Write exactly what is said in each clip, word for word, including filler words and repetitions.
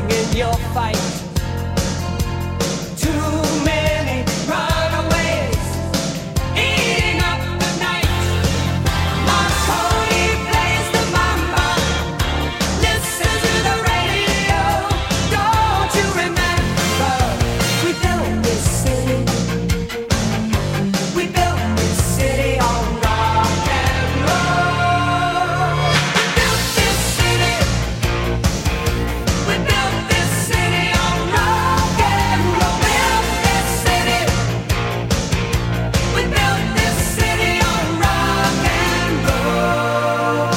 losing in your fight. Too many runaways eating up the night. Marconi plays the mamba. Listen to the radio. Don't you remember? We built this city. We built this city on rock and roll. We built this city. We built this city on rock and roll. Built this city. We built this city on rock and roll.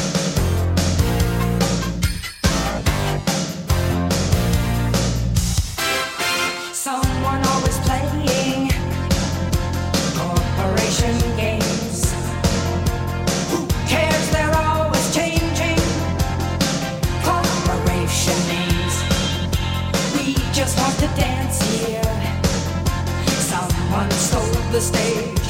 Someone always playing corporation games. Who cares? They're always changing corporation names. We just want to dance here. Someone stole the stage.